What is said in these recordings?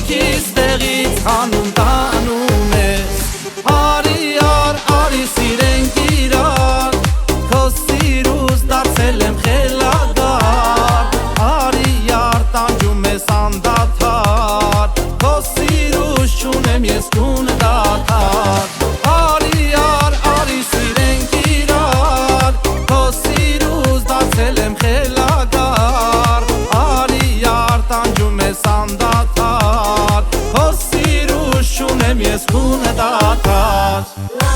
հոգիս տեղից հանում տանում ես Արի ար, արի սիրենք իրար Քո սիրուց դարձել եմ խելագար Արի ար, տանջում ես անդադար Քո սիրուց չունեմ ես տուն դադար Արի ար, արի սիրենք իրար Քո սիրուց դարձել եմ խելագար Արի ար, տանջում ես անդադար Քո սիրուց չունեմ ես տուն դադար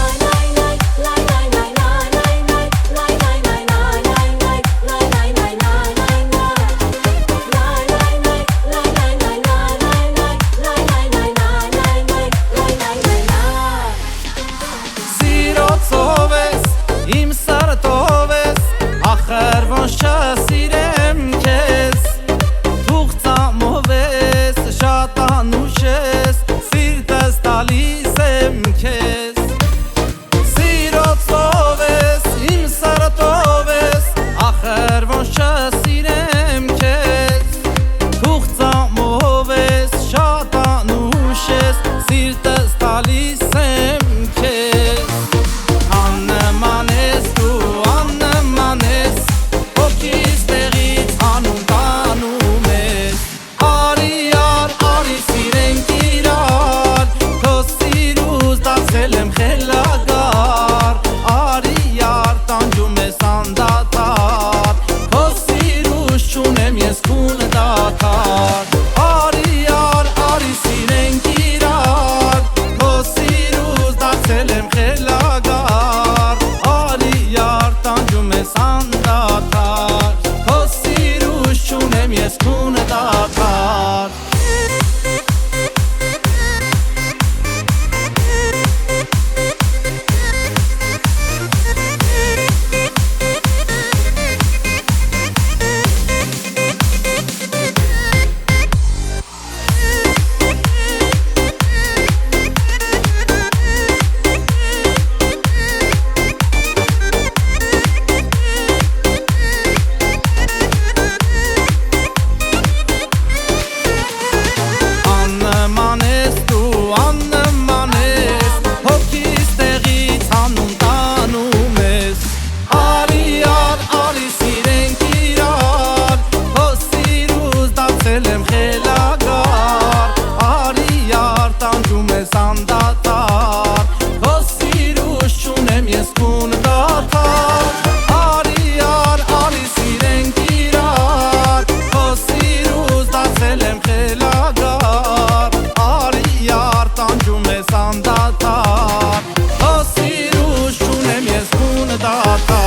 Իմ սրտով ես, ախր ոնց չսիրեմ քեզ Թուղ ծամով ես, շատ անուշ ես, սիրտս տալիս եմ քեզ Սիրոցով ես, իմ սրտով ես, ախր ոնց չսիրեմ քեզ Թուղ ծամով ես, շատ անուշ ես, սիրտս տալիս եմ քեզ Անդադար, քո սիրուց չունեմ ես տուն դադար